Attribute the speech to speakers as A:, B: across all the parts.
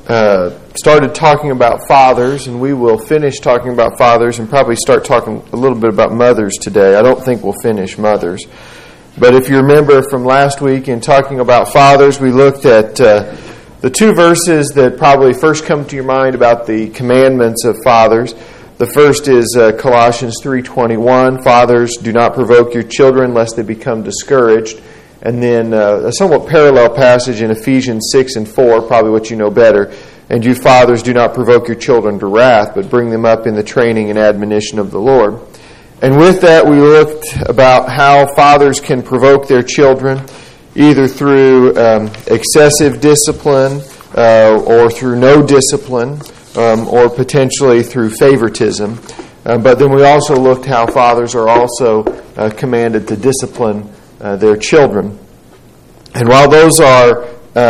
A: started talking about fathers, and we will finish talking about fathers and probably start talking a little bit about mothers today. I don't think we'll finish mothers. But if you remember from last week in talking about fathers, we looked at the two verses that probably first come to your mind about the commandments of fathers. The first is Colossians 3:21, fathers, do not provoke your children lest they become discouraged. And then a somewhat parallel passage in Ephesians 6:4, probably what you know better. And you fathers, do not provoke your children to wrath, but bring them up in the training and admonition of the Lord. And with that, we looked about how fathers can provoke their children, either through excessive discipline or through no discipline, or potentially through favoritism. But then we also looked how fathers are also commanded to discipline their children. And while those are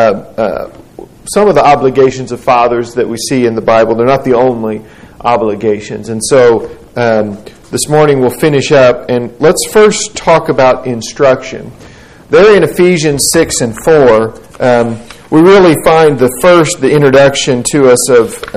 A: some of the obligations of fathers that we see in the Bible, they're not the only obligations. And so this morning we'll finish up, and let's first talk about instruction. There in Ephesians 6:4, we really find the introduction to us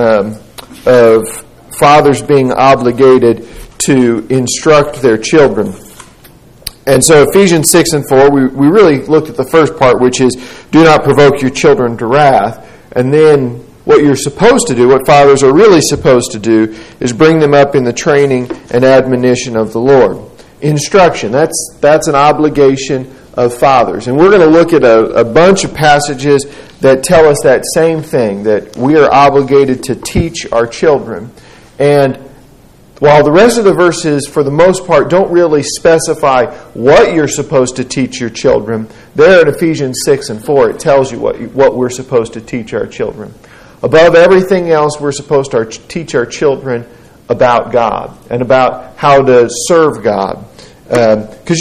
A: of fathers being obligated to instruct their children. And so Ephesians 6:4, we really looked at the first part, which is, do not provoke your children to wrath. And then what you're supposed to do, what fathers are really supposed to do, is bring them up in the training and admonition of the Lord. Instruction, that's an obligation of fathers. And we're going to look at a bunch of passages that tell us that same thing, that we are obligated to teach our children. And while the rest of the verses, for the most part, don't really specify what you're supposed to teach your children, there in Ephesians 6:4, it tells you what we're supposed to teach our children. Above everything else, we're supposed to teach our children about God and about how to serve God. Because,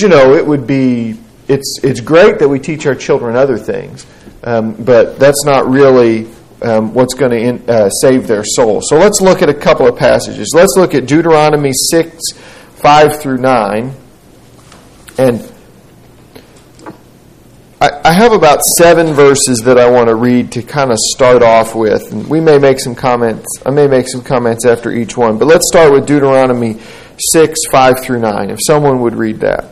A: it's great that we teach our children other things, but that's not really what's going to save their soul. So let's look at a couple of passages. Let's look at Deuteronomy 6:5-9. And I have about 7 verses that I want to read to kind of start off with. And we may make some comments. I may make some comments after each one. But let's start with Deuteronomy 6:5-9. If someone would read that.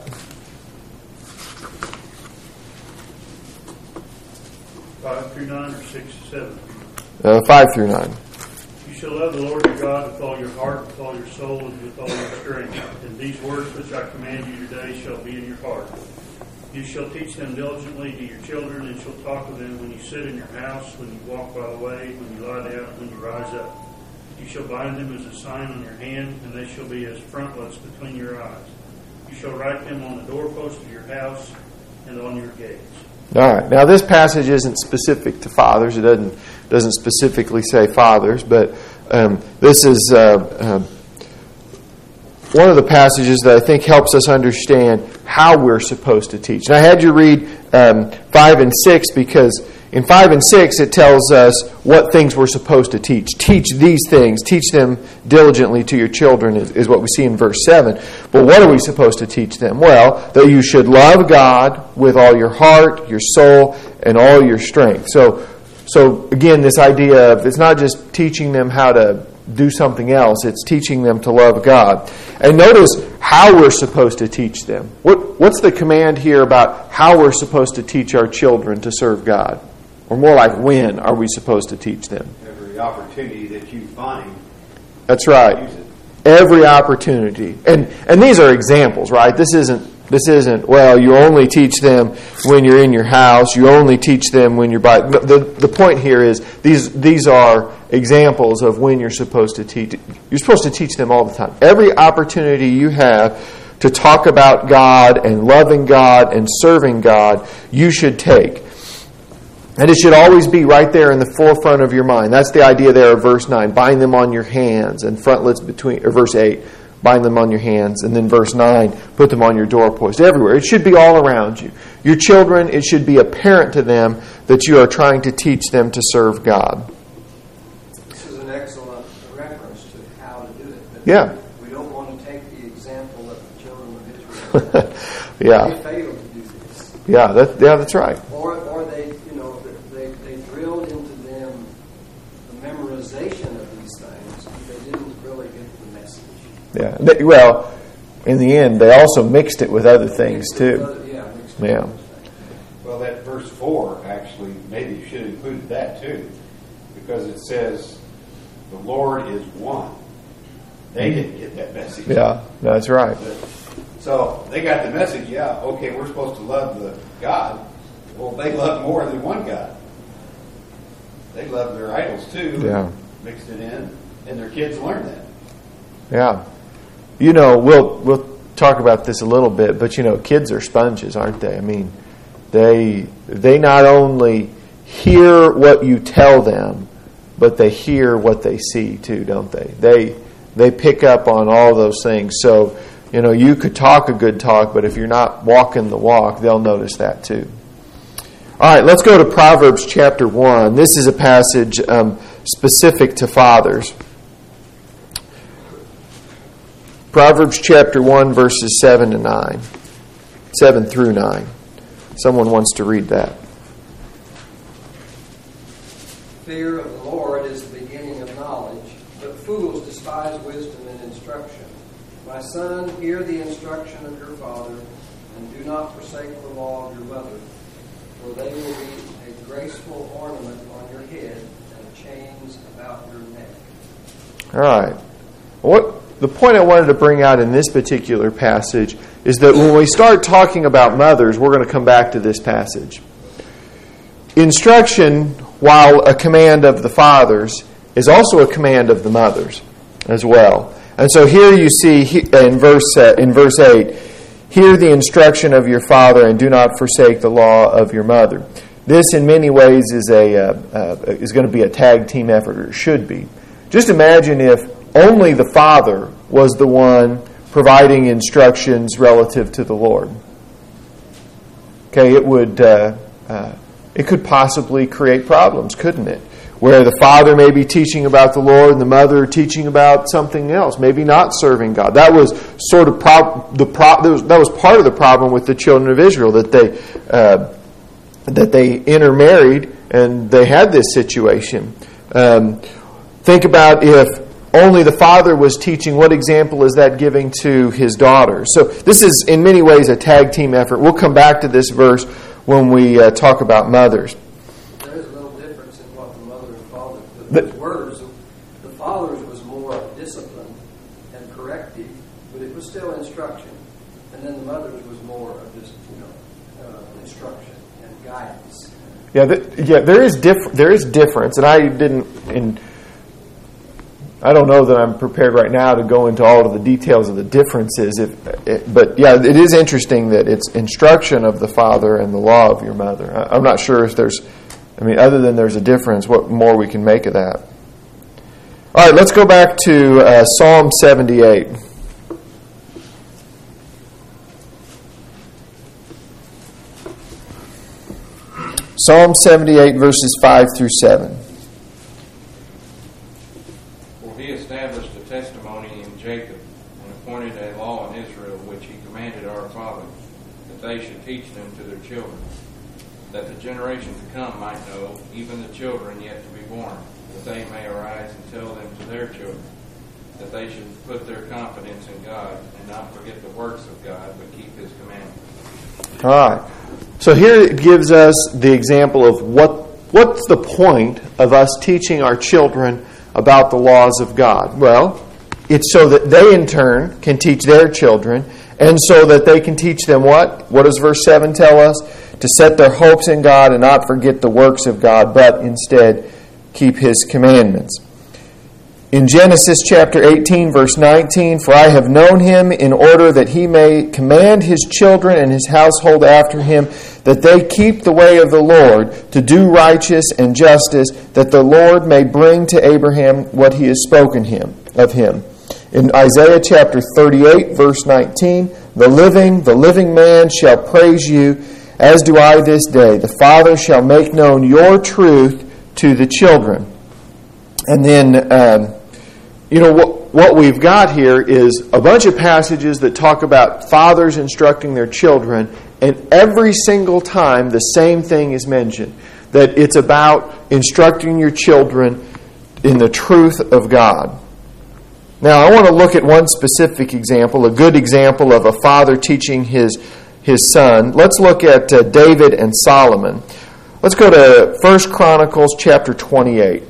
B: 5-9 or 6-7?
A: 5-9.
B: You shall love the Lord your God with all your heart, with all your soul, and with all your strength. And these words which I command you today shall be in your heart. You shall teach them diligently to your children, and shall talk of them when you sit in your house, when you walk by the way, when you lie down, when you rise up. You shall bind them as a sign on your hand, and they shall be as frontlets between your eyes. You shall write them on the doorpost of your house and on your gates.
A: All right. Now, this passage isn't specific to fathers. It doesn't specifically say fathers, but this is one of the passages that I think helps us understand how we're supposed to teach. And I had you read 5 and 6 because in 5 and 6 it tells us what things we're supposed to teach. Teach these things. Teach them diligently to your children is what we see in verse 7. But what are we supposed to teach them? Well, that you should love God with all your heart, your soul, and all your strength. So again, this idea of it's not just teaching them how to do something else, it's teaching them to love God. And notice how we're supposed to teach them. What's the command here about how we're supposed to teach our children to serve God? Or more like, when are we supposed to teach them?
C: Every opportunity that you find.
A: That's right.
C: Use it.
A: Every opportunity. And these are examples, right? This isn't, well, you only teach them when you're in your house. You only teach them when you're by. The point here is these are examples of when you're supposed to teach. You're supposed to teach them all the time. Every opportunity you have to talk about God and loving God and serving God, you should take. And it should always be right there in the forefront of your mind. That's the idea there of verse 9. Bind them on your hands and frontlets between, or verse 8. Bind them on your hands. And then verse 9, put them on your doorpost. Everywhere. It should be all around you. Your children, it should be apparent to them that you are trying to teach them to serve God.
D: This is an excellent reference to how to do it. But
A: yeah.
D: We don't want to take the example of the children of Israel.
A: yeah.
D: They failed to do this.
A: Yeah, that's right.
D: Or they drilled into them memorization of these things, they didn't really get the message.
A: Yeah. Well, in the end, they also mixed it with other things too. Yeah.
C: Well, that verse 4 actually maybe you should include that too, because it says the Lord is one. They didn't get that message.
A: Yeah, that's right.
C: So they got the message. Yeah, okay, we're supposed to love the God. Well, they love more than one God. They love their idols too.
A: Yeah.
C: Mixed it in, and their kids learn that.
A: Yeah. You know, we'll talk about this a little bit, but you know, kids are sponges, aren't they? I mean, they not only hear what you tell them, but they hear what they see too, don't they? They pick up on all those things. So, you know, you could talk a good talk, but if you're not walking the walk, they'll notice that too. All right, let's go to Proverbs chapter 1. This is a passage specific to fathers. Proverbs chapter 1, verses 7 through 9. Someone wants to read that.
D: Fear of the Lord is the beginning of knowledge, but fools despise wisdom and instruction. My son, hear the instruction of your father, and do not forsake the law of your mother, for they will be a graceful ornament on your head and chains about your neck.
A: All right. The point I wanted to bring out in this particular passage is that when we start talking about mothers, we're going to come back to this passage. Instruction, while a command of the fathers, is also a command of the mothers as well. And so here you see in verse 8, hear the instruction of your father and do not forsake the law of your mother. This, in many ways, is going to be a tag team effort, or should be. Just imagine if only the father was the one providing instructions relative to the Lord. Okay, it could possibly create problems, couldn't it? Where the father may be teaching about the Lord and the mother teaching about something else, maybe not serving God. That was sort of that was part of the problem with the children of Israel, that they intermarried and they had this situation. Think about if only the father was teaching, what example is that giving to his daughter? So this is in many ways a tag team effort. We'll come back to this verse when we talk about mothers.
D: There is a little difference in what the mother and father put in words. The father's was more discipline and corrective, but it was still instruction. And then the mother's was more of just, instruction and guidance.
A: Yeah, there is difference, and I don't know that I'm prepared right now to go into all of the details of the differences. But yeah, it is interesting that it's instruction of the father and the law of your mother. I'm not sure if other than there's a difference, what more we can make of that. All right, let's go back to Psalm 78. Psalm 78, verses 5 through 7.
E: He established a testimony in Jacob and appointed a law in Israel, which he commanded our fathers, that they should teach them to their children, that the generation to come might know, even the children yet to be born, that they may arise and tell them to their children, that they should put their confidence in God and not forget the works of God, but keep His commandments.
A: All right. So here it gives us the example of what's the point of us teaching our children about the laws of God. Well, it's so that they in turn can teach their children, and so that they can teach them what? What does verse 7 tell us? To set their hopes in God and not forget the works of God, but instead keep His commandments. In Genesis chapter 18, verse 19, for I have known him in order that he may command his children and his household after him, that they keep the way of the Lord, to do righteous and justice, that the Lord may bring to Abraham what he has spoken of him. In Isaiah chapter 38, verse 19, the living man shall praise you, as do I this day. The Father shall make known your truth to the children. And then, what we've got here is a bunch of passages that talk about fathers instructing their children, and every single time the same thing is mentioned, that it's about instructing your children the truth of God. Now, I want to look at one specific example, a good example of a father teaching his son. Let's look at David and Solomon. Let's go to 1 Chronicles chapter 28.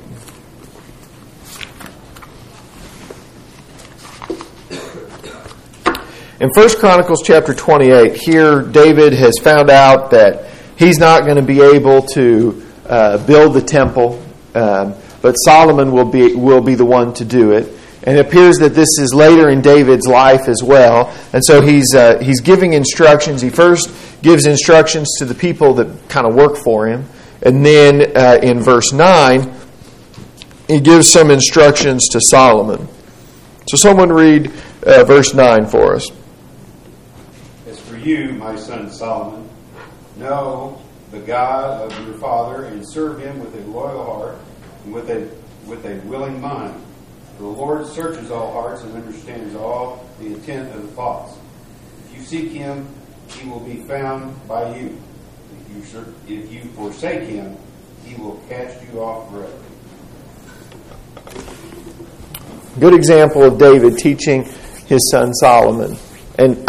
A: In 1 Chronicles chapter 28, here David has found out that he's not going to be able to build the temple, but Solomon will be the one to do it. And it appears that this is later in David's life as well. And so he's giving instructions. He first gives instructions to the people that kind of work for him. And then in verse 9, he gives some instructions to Solomon. So someone read verse 9 for us.
C: As for you, my son Solomon, know the God of your father and serve him with a loyal heart and with a willing mind. For the Lord searches all hearts and understands all the intent of the thoughts. If you seek him, he will be found by you. If you forsake him, he will cast you off forever.
A: Good example of David teaching his son Solomon. And,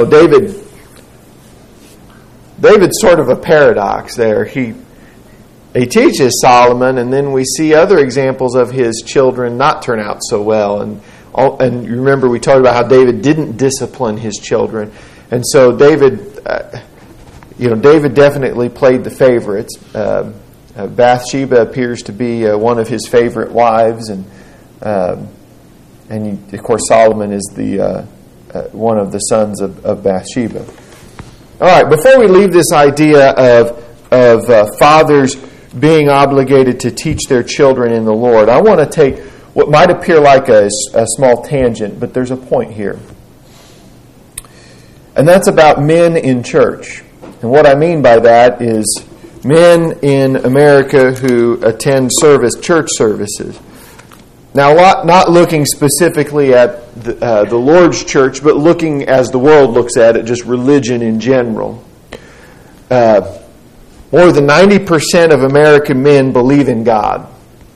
A: David's sort of a paradox there. He teaches Solomon, and then we see other examples of his children not turn out so well. And you remember we talked about how David didn't discipline his children. And so David definitely played the favorites. Bathsheba appears to be one of his favorite wives, and of course Solomon is the one of the sons of Bathsheba. All right, before we leave this idea of fathers being obligated to teach their children in the Lord, I want to take what might appear like a small tangent, but there's a point here. And that's about men in church. And what I mean by that is men in America who attend church services. Now, not looking specifically at the Lord's church, but looking as the world looks at it, just religion in general. More than 90% of American men believe in God.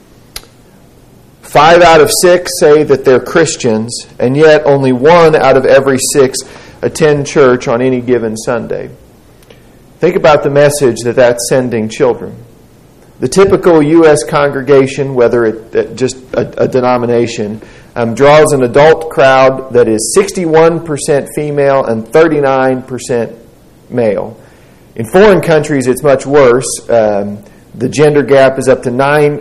A: 5 out of 6 say that they're Christians, and yet only 1 out of every 6 attend church on any given Sunday. Think about the message that's sending children. The typical U.S. congregation, whether it's just a denomination, draws an adult crowd that is 61% female and 39% male. In foreign countries, it's much worse. The gender gap is up to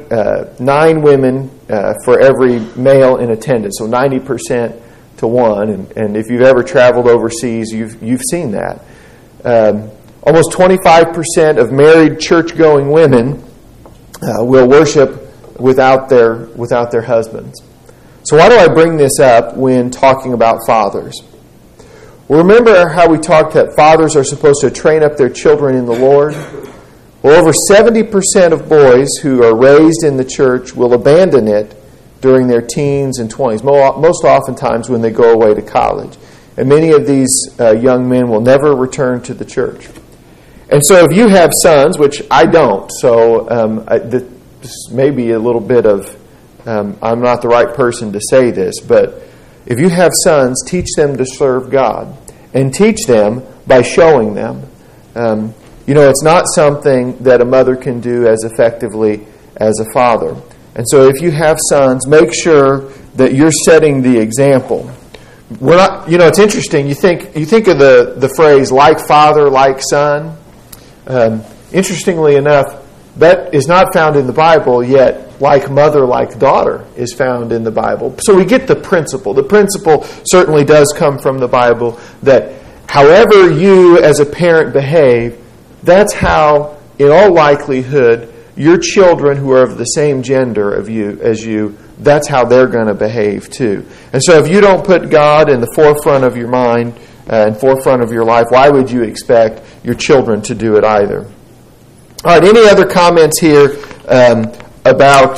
A: 9 women for every male in attendance, so 90% to 1. And if you've ever traveled overseas, you've seen that. Almost 25% of married church-going women will worship without their husbands. So why do I bring this up when talking about fathers? Well, remember how we talked that fathers are supposed to train up their children in the Lord? Well, over 70% of boys who are raised in the church will abandon it during their teens and 20s, most oftentimes when they go away to college. And many of these young men will never return to the church. And so if you have sons, which I don't, so this may be a little bit of, I'm not the right person to say this, but if you have sons, teach them to serve God. And teach them by showing them. It's not something that a mother can do as effectively as a father. And so if you have sons, make sure that you're setting the example. We're not, it's interesting. You think of the phrase like father, like son. Interestingly enough, that is not found in the Bible, yet like mother, like daughter is found in the Bible. So we get the principle. The principle certainly does come from the Bible that however you as a parent behave, that's how, in all likelihood, your children who are of the same gender as you, that's how they're going to behave too. And so if you don't put God in the forefront of your mind and forefront of your life, why would you expect your children to do it either? All right, any other comments here about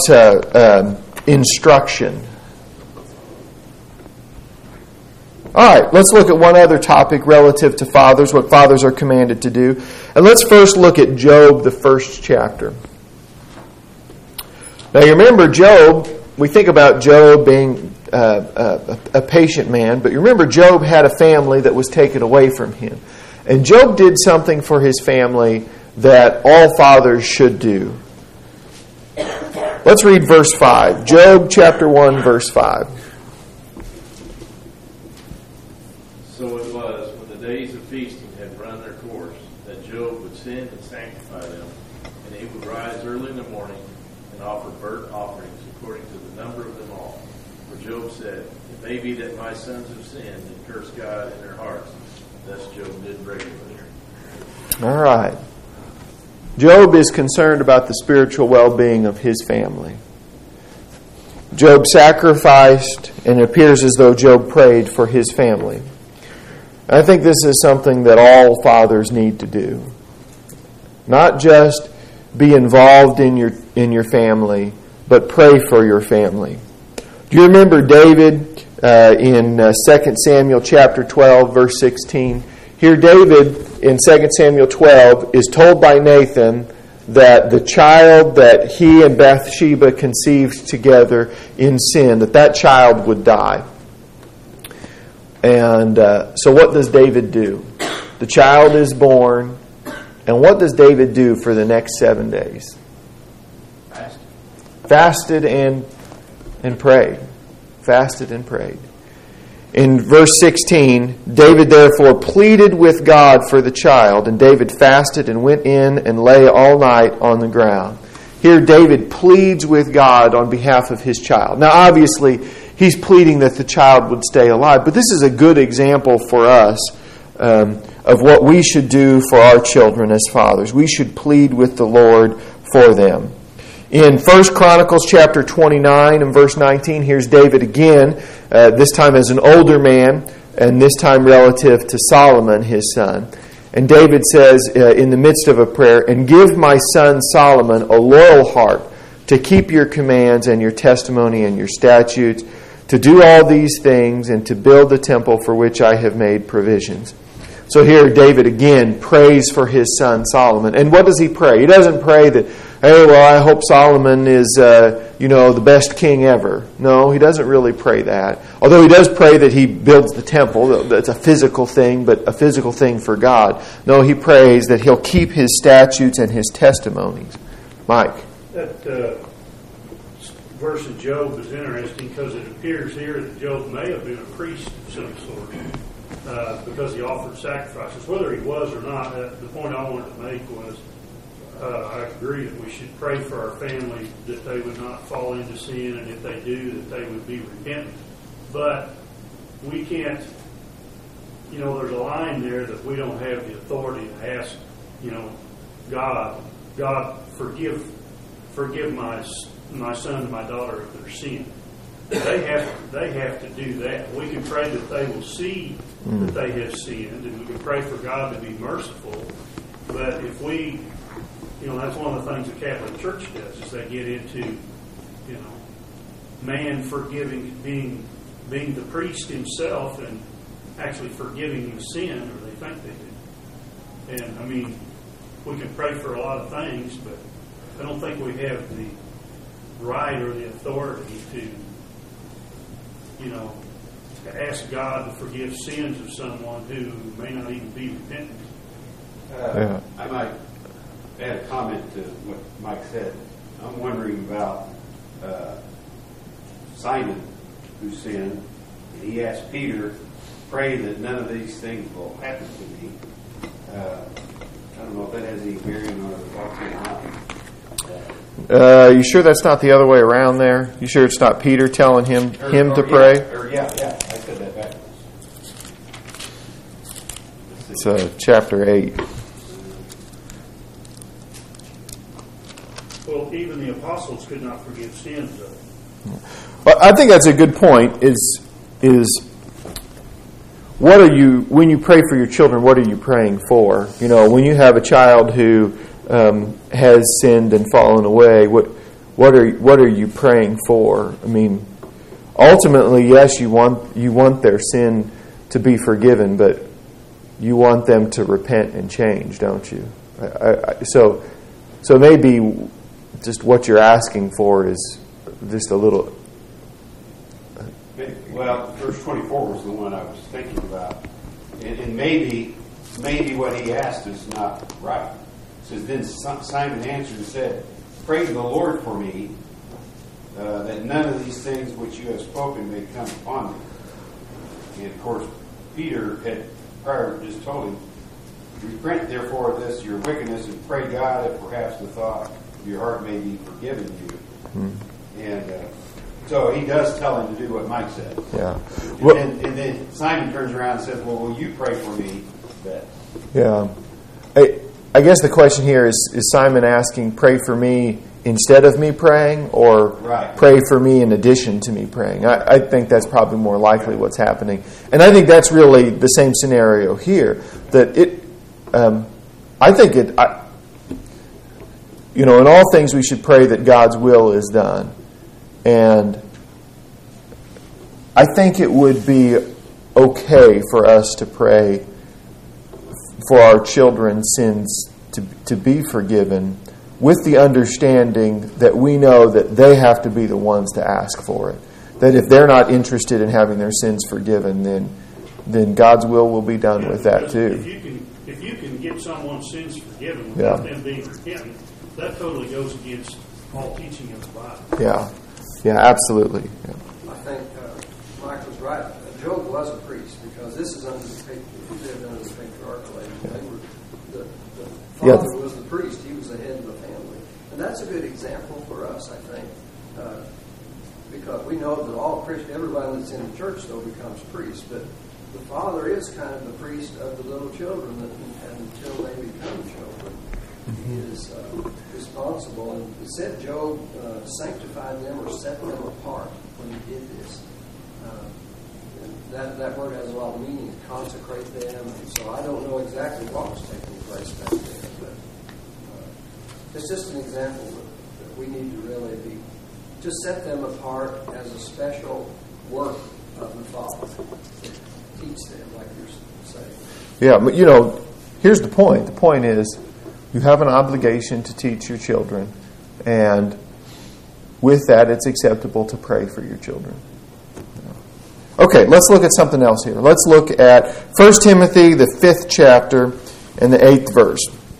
A: instruction? All right, let's look at one other topic relative to fathers, what fathers are commanded to do. And let's first look at Job, the first chapter. Now you remember Job we think about Job being a patient man, but you remember Job had a family that was taken away from him. And Job did something for his family that all fathers should do. Let's read verse 5. Job chapter 1, verse 5.
F: So it was, when the days of feasting had run their course, that Job would sin and sanctify them, and he would rise early in the morning and offer burnt offerings according to the number of them all. For Job said, It may be that my sons have sinned and cursed God in their hearts. Thus Job did regularly.
A: All right. Job is concerned about the spiritual well-being of his family. Job sacrificed, and it appears as though Job prayed for his family. I think this is something that all fathers need to do. Not just be involved in your family, but pray for your family. Do you remember David in 2 Samuel chapter 12, verse 16? Here David in 2 Samuel 12 is told by Nathan that the child that he and Bathsheba conceived together in sin, that child would die. And so what does David do? The child is born. And what does David do for the next 7 days? Fasted and prayed. Fasted and prayed. In verse 16, David therefore pleaded with God for the child, and David fasted and went in and lay all night on the ground. Here David pleads with God on behalf of his child. Now obviously he's pleading that the child would stay alive, but this is a good example for us of what we should do for our children as fathers. We should plead with the Lord for them. In 1 Chronicles chapter 29 and verse 19, here's David again, this time as an older man, and this time relative to Solomon, his son. And David says in the midst of a prayer, "And give my son Solomon a loyal heart to keep your commands and your testimony and your statutes, to do all these things and to build the temple for which I have made provisions." So here David again prays for his son Solomon. And what does he pray? He doesn't pray that, hey, well, I hope Solomon is, the best king ever. No, he doesn't really pray that. Although he does pray that he builds the temple. That's a physical thing, but a physical thing for God. No, he prays that he'll keep his statutes and his testimonies. Mike?
B: That verse of Job is interesting because it appears here that Job may have been a priest of some sort. Because he offered sacrifices. Whether he was or not, the point I wanted to make was I agree that we should pray for our family that they would not fall into sin, and if they do, that they would be repentant. But we can't, there's a line there that we don't have the authority to ask, God, forgive my son and my daughter of their sin. They have to do that. We can pray that they will see that they have sinned, and we can pray for God to be merciful. But if we, that's one of the things the Catholic Church does, is they get into, man forgiving, being the priest himself and actually forgiving the sin, or they think they do. And we can pray for a lot of things, but I don't think we have the right or the authority to ask God to forgive sins of someone who may not even be repentant.
C: I might add a comment to what Mike said. I'm wondering about Simon, who sinned, and he asked Peter, "Pray that none of these things will happen to me." I don't know if that has any bearing on the talking or not.
A: You sure that's not the other way around there? You sure it's not Peter telling him to pray?
C: Yeah, I said that backwards.
A: It's chapter 8.
B: Well, even the apostles could not forgive sins, though.
A: Well, I think that's a good point. Is what are you, when you pray for your children, what are you praying for? When you have a child who has sinned and fallen away, what are you praying for? Ultimately, yes, you want their sin to be forgiven, but you want them to repent and change, don't you? So maybe just what you're asking for is just a little
C: Well, verse 24 was the one I was thinking about. And maybe what he asked is not right. It says, then Simon answered and said, pray to the Lord for me, that none of these things which you have spoken may come upon me. And of course, Peter had prior just told him, repent therefore of this your wickedness, and pray God if perhaps the thought of your heart may be forgiven you. Mm-hmm. And so he does tell him to do what Mike said.
A: Yeah.
C: And then Simon turns around and says, well, will you pray for me? That.
A: Yeah. I guess the question here is Simon asking, pray for me instead of me praying, or
C: right.
A: Pray for me in addition to me praying? I think that's probably more likely what's happening. And I think that's really the same scenario here. That in all things we should pray that God's will is done. And I think it would be okay for us to pray for our children's sins to be forgiven, with the understanding that we know that they have to be the ones to ask for it. That if they're not interested in having their sins forgiven, then God's will be done with that too.
B: If you can get someone's sins forgiven without them being repentant, that totally goes against all teaching of the Bible.
A: Yeah, absolutely. Yeah.
D: I think Mike was right. Job was a priest, because this is under the patriarchal age. The father was the priest. He was the head of the family. And that's a good example for us, I think, because we know that all Christians, everybody that's in the church, though, becomes priest. But the father is kind of the priest of the little children until they become children. He is responsible. And it said Job sanctified them or set them apart when he did this. That word has a lot of meaning, consecrate them. And so I don't know exactly what was taking place back there, but it's just an example that we need to really just set them apart as a special work of the Father. Teach them, like you're saying.
A: Yeah, but here's the point. The point is, you have an obligation to teach your children, and with that, it's acceptable to pray for your children. Okay, let's look at something else here. Let's look at 1 Timothy, the 5th chapter, and the 8th verse.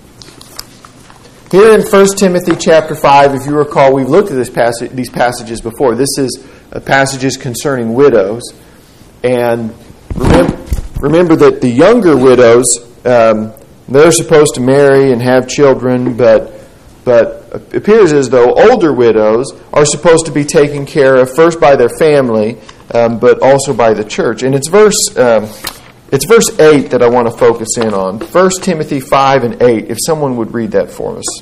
A: Here in 1 Timothy chapter 5, if you recall, we've looked at these passages before. This is passages concerning widows. And remember that the younger widows, they're supposed to marry and have children, but it appears as though older widows are supposed to be taken care of first by their family, but also by the church. And it's verse 8 that I want to focus in on. 1 Timothy 5 and 8, if someone would read that for us.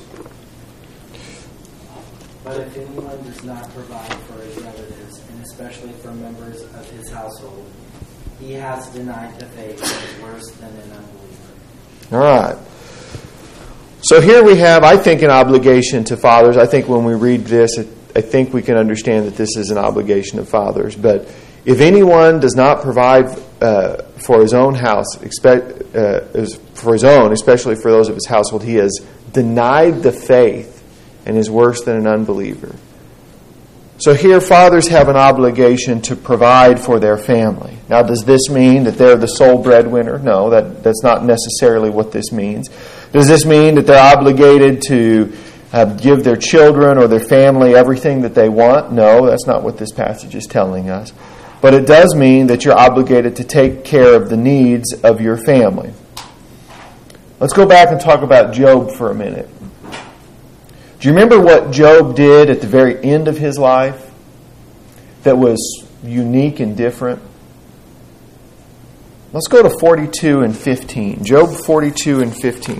G: But if anyone does not provide for his relatives, and especially for members of his household, he has denied the faith and is worse than an unbeliever.
A: All right. So here we have, I think, an obligation to fathers. I think when we read this, I think we can understand that this is an obligation of fathers. But if anyone does not provide for his own house, for his own, especially for those of his household, he has denied the faith and is worse than an unbeliever. So here, fathers have an obligation to provide for their family. Now, does this mean that they're the sole breadwinner? No, that's not necessarily what this means. Does this mean that they're obligated to give their children or their family everything that they want? No, that's not what this passage is telling us. But it does mean that you're obligated to take care of the needs of your family. Let's go back and talk about Job for a minute. Do you remember what Job did at the very end of his life that was unique and different? Let's go to 42 and 15. Job 42 and 15.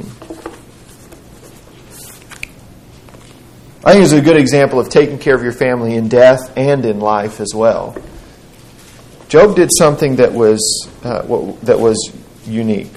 A: I think it's a good example of taking care of your family in death and in life as well. Job did something that was unique.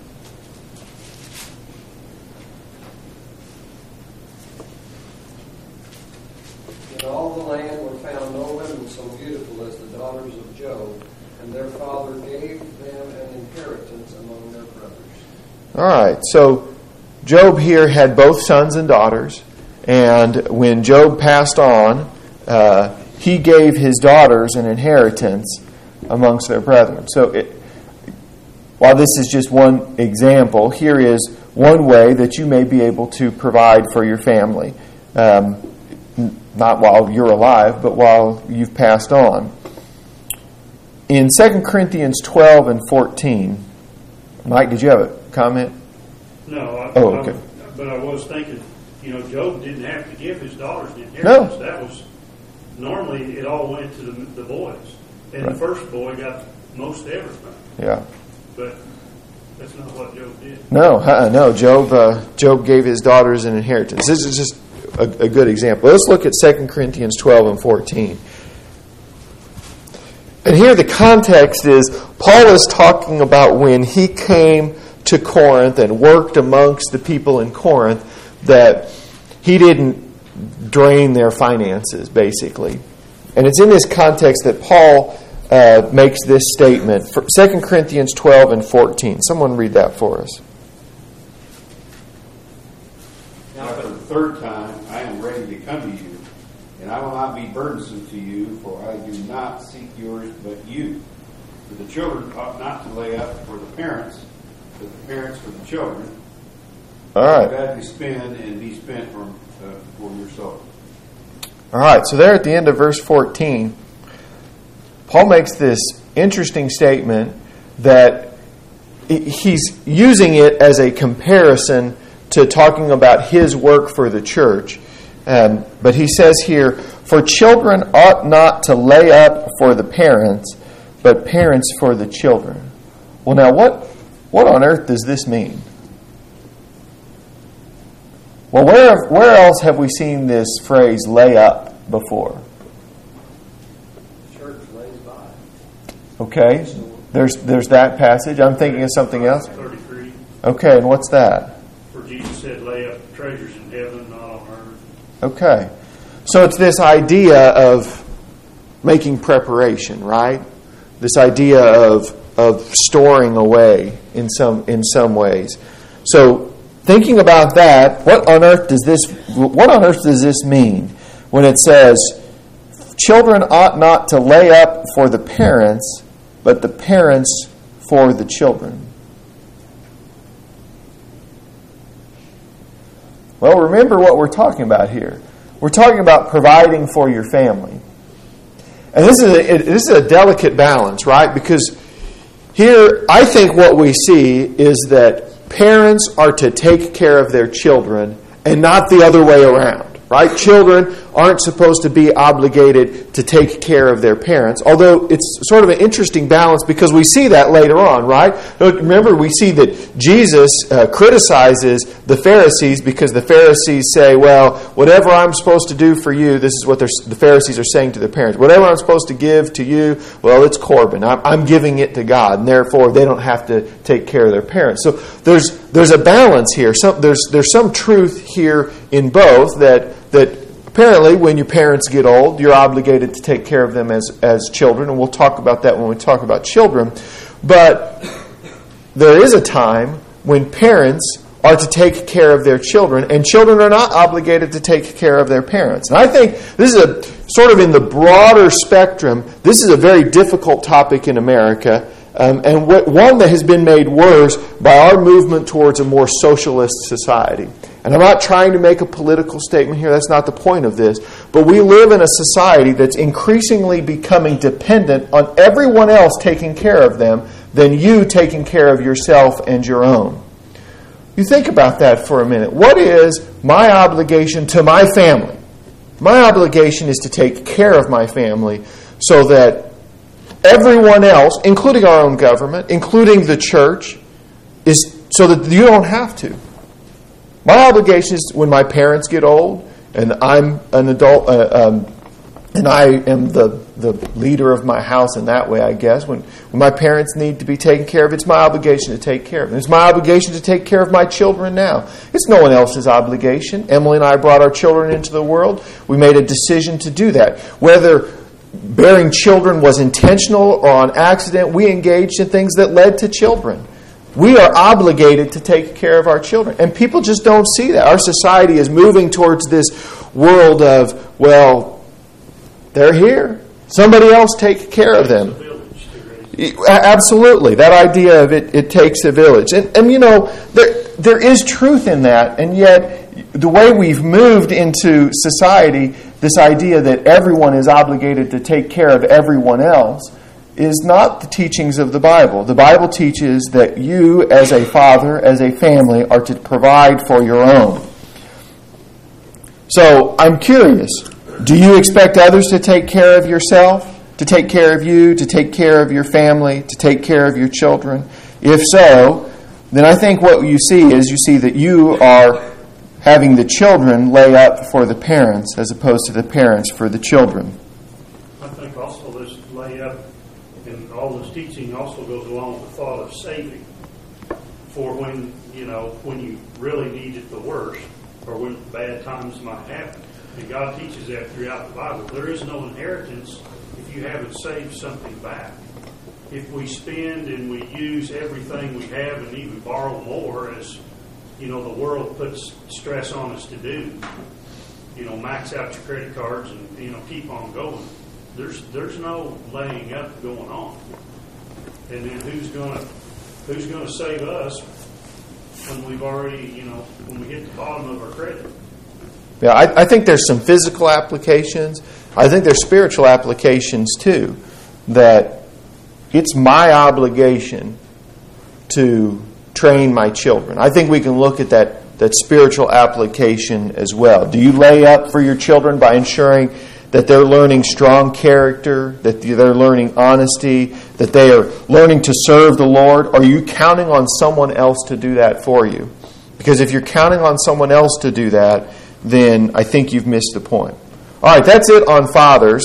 D: In all the land were found no women so beautiful as the daughters of Job, and their father gave them an inheritance among their brothers.
A: All right, so Job here had both sons and daughters, and when Job passed on, he gave his daughters an inheritance amongst their brethren. So while this is just one example, here is one way that you may be able to provide for your family. Not while you're alive, but while you've passed on. In 2 Corinthians 12 and 14, Mike, did you have a comment?
B: No.
A: Okay.
B: But I was thinking, Job didn't have to give his daughters the inheritance.
A: No.
B: That was, normally it all went to the boys. And
A: Right.
B: the first boy got most everything.
A: Yeah.
B: But that's not what Job did.
A: No. Job gave his daughters an inheritance. This is just a good example. Let's look at 2 Corinthians 12 and 14. And here the context is, Paul is talking about when he came to Corinth and worked amongst the people in Corinth, that he didn't drain their finances, basically. And it's in this context that Paul makes this statement. 2 Corinthians 12 and 14. Someone read that for us.
C: Now for the third time I am ready to come to you, and I will not be burdensome to you, for I do not seek yours but you. For the children ought not to lay up for the parents, but the parents for the children.
A: All right.
C: Badly spend and be spent for your soul.
A: All right, so there at the end of verse 14, Paul makes this interesting statement that he's using it as a comparison to talking about his work for the church. But he says here, for children ought not to lay up for the parents, but parents for the children. Well, now, what on earth does this mean? Well, where else have we seen this phrase lay up before?
D: Church lays by.
A: Okay, there's that passage. I'm thinking of something else.
B: 33.
A: Okay, and what's that?
B: For Jesus said, lay up treasures in heaven, not on earth.
A: Okay, so it's this idea of making preparation, right? This idea of storing away in some ways. So, thinking about that, what on earth does this mean when it says, children ought not to lay up for the parents, but the parents for the children? Well, remember what we're talking about here. We're talking about providing for your family. And this is a delicate balance, right? Because here, I think what we see is that parents are to take care of their children and not the other way around, right? Children aren't supposed to be obligated to take care of their parents, although it's sort of an interesting balance because we see that later on, right? Remember, we see that Jesus criticizes the Pharisees because the Pharisees say, well, whatever I'm supposed to do for you, this is what the Pharisees are saying to their parents, whatever I'm supposed to give to you, well, it's Corban. I'm giving it to God, and therefore they don't have to take care of their parents. So there's a balance here. There's some truth here in both that apparently, when your parents get old, you're obligated to take care of them as children, and we'll talk about that when we talk about children. But there is a time when parents are to take care of their children, and children are not obligated to take care of their parents. And I think this is sort of in the broader spectrum, this is a very difficult topic in America, and one that has been made worse by our movement towards a more socialist society. And I'm not trying to make a political statement here. That's not the point of this. But we live in a society that's increasingly becoming dependent on everyone else taking care of them than you taking care of yourself and your own. You think about that for a minute. What is my obligation to my family? My obligation is to take care of my family so that everyone else, including our own government, including the church, is so that you don't have to. My obligation is when my parents get old and I'm an adult and I am the leader of my house in that way, I guess. When my parents need to be taken care of, it's my obligation to take care of them. It's my obligation to take care of my children now. It's no one else's obligation. Emily and I brought our children into the world. We made a decision to do that. Whether bearing children was intentional or on accident, we engaged in things that led to children. We are obligated to take care of our children. And people just don't see that. Our society is moving towards this world of, well, they're here. Somebody else take care of them. Absolutely. That idea of it takes a village. And there is truth in that, and yet the way we've moved into society, this idea that everyone is obligated to take care of everyone else, is not the teachings of the Bible. The Bible teaches that you, as a father, as a family, are to provide for your own. So, I'm curious, do you expect others to take care of yourself? To take care of you, to take care of your family, to take care of your children? If so, then I think what you see that you are having the children lay up for the parents as opposed to the parents for the children.
B: I think also this lay up and all this teaching also goes along with the thought of saving for when you really need it the worst or when bad times might happen. And God teaches that throughout the Bible. There is no inheritance if you haven't saved something back. If we spend and we use everything we have and even borrow more, as the world puts stress on us to do, max out your credit cards and keep on going. There's no laying up going on. And then who's gonna save us when we've already when we hit the bottom of our credit?
A: Yeah, I think there's some physical applications. I think there's spiritual applications too. That it's my obligation to train my children. I think we can look at that spiritual application as well. Do you lay up for your children by ensuring that they're learning strong character, that they're learning honesty, that they are learning to serve the Lord? Or are you counting on someone else to do that for you? Because if you're counting on someone else to do that, then I think you've missed the point. All right, that's it on fathers.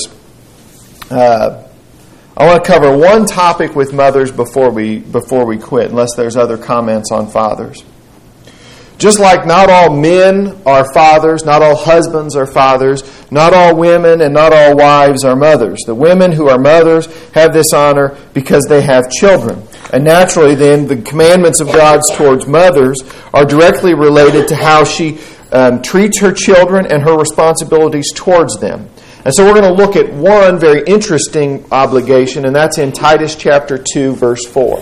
A: I want to cover one topic with mothers before we quit, unless there's other comments on fathers. Just like not all men are fathers, not all husbands are fathers, not all women and not all wives are mothers. The women who are mothers have this honor because they have children. And naturally then, the commandments of God towards mothers are directly related to how she treats her children and her responsibilities towards them. And so we're going to look at one very interesting obligation, and that's in Titus chapter 2, verse 4.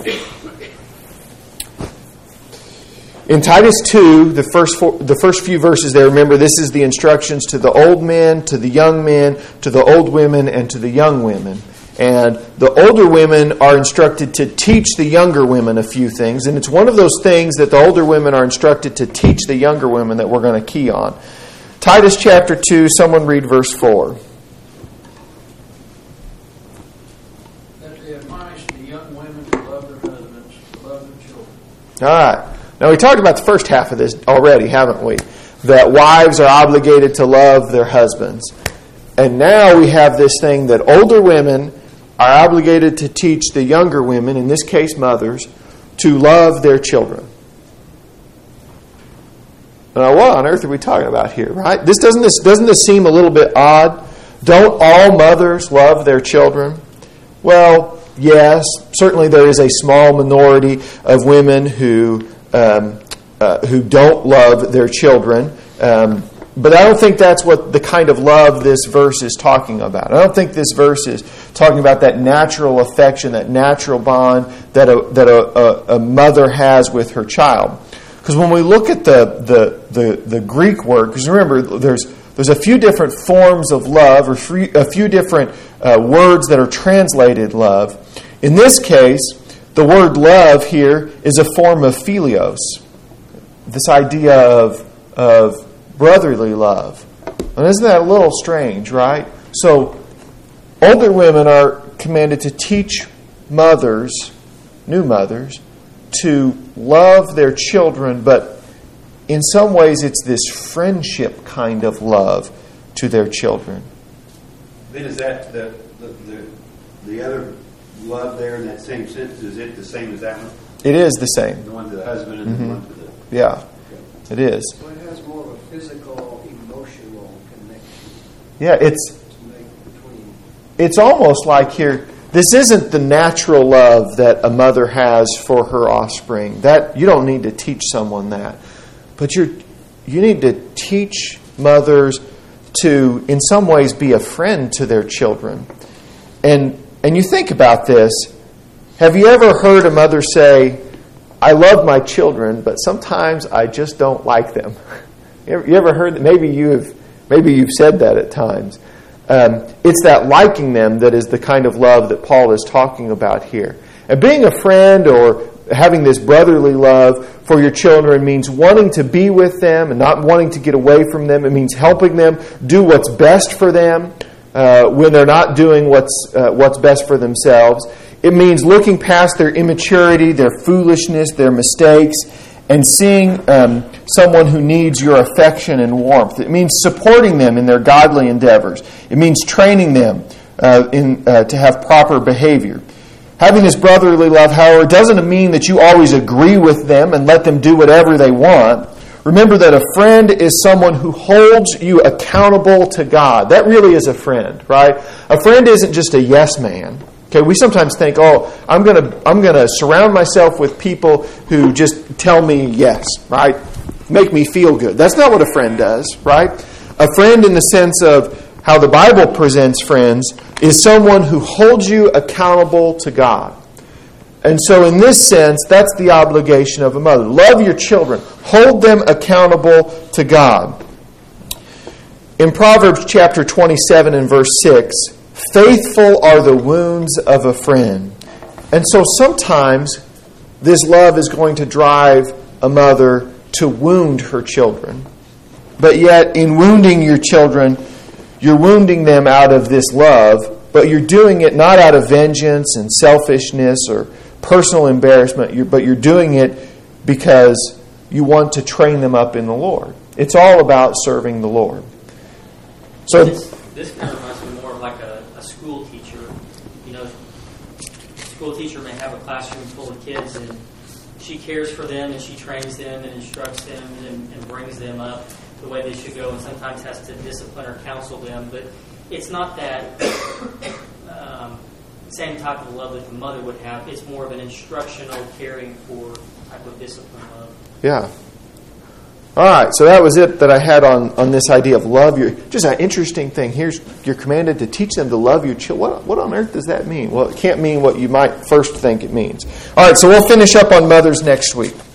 A: In Titus 2, the first few verses there, remember, this is the instructions to the old men, to the young men, to the old women, and to the young women. And the older women are instructed to teach the younger women a few things. And it's one of those things that the older women are instructed to teach the younger women that we're going to key on. Titus chapter 2, someone read verse 4.
H: That they admonish the young women to love their husbands, to love their children.
A: All right. Now, we talked about the first half of this already, haven't we? That wives are obligated to love their husbands. And now we have this thing that older women are obligated to teach the younger women, in this case mothers, to love their children. Now, what on earth are we talking about here, right? Doesn't this seem a little bit odd? Don't all mothers love their children? Well, yes, certainly there is a small minority of women who don't love their children. But I don't think that's what the kind of love this verse is talking about. I don't think this verse is talking about that natural affection, that natural bond that a mother has with her child. Because when we look at the Greek word, because remember, there's a few different forms of love, or a few different words that are translated love. In this case, the word love here is a form of philios. This idea of brotherly love. And isn't that a little strange, right? So, older women are commanded to teach mothers, new mothers, to love their children, but in some ways it's this friendship kind of love to their children.
C: Then is that the other love there in that same sentence, is it the same as that one?
A: It is the same.
C: The one to the husband and the one to the...
A: Yeah, it is.
D: So it has more of a physical, emotional connection.
A: Yeah, it's almost like here, this isn't the natural love that a mother has for her offspring. That you don't need to teach someone that. But you need to teach mothers to, in some ways, be a friend to their children. And you think about this, Have you ever heard a mother say, I love my children, but sometimes I just don't like them? You ever heard that? Maybe you've said that at times. It's that liking them that is the kind of love that Paul is talking about here. And being a friend or having this brotherly love for your children means wanting to be with them and not wanting to get away from them. It means helping them do what's best for them when they're not doing what's best for themselves. It means looking past their immaturity, their foolishness, their mistakes, and seeing someone who needs your affection and warmth. It means supporting them in their godly endeavors. It means training them to have proper behavior. Having this brotherly love, however, doesn't mean that you always agree with them and let them do whatever they want. Remember that a friend is someone who holds you accountable to God. That really is a friend, right? A friend isn't just a yes man. Okay, we sometimes think, I'm gonna surround myself with people who just tell me yes, right? Make me feel good. That's not what a friend does, right? A friend, in the sense of how the Bible presents friends, is someone who holds you accountable to God. And so in this sense, that's the obligation of a mother. Love your children. Hold them accountable to God. In Proverbs chapter 27 and verse 6, faithful are the wounds of a friend. And so sometimes this love is going to drive a mother to wound her children. But yet, in wounding your children, you're wounding them out of this love, but you're doing it not out of vengeance and selfishness or personal embarrassment, but you're doing it because you want to train them up in the Lord. It's all about serving the Lord. So
I: this kind of reminds me more of like a school teacher. You know, a school teacher may have a classroom full of kids, and she cares for them, and she trains them and instructs them and brings them up the way they should go, and sometimes has to discipline or counsel them. But it's not that same type of love that the mother would have. It's more of an instructional, caring for type of discipline love.
A: Yeah. All right, so that was it that I had on this idea of love. Just an interesting thing. You're commanded to teach them to love your children. What on earth does that mean? Well, it can't mean what you might first think it means. All right, so we'll finish up on mothers next week.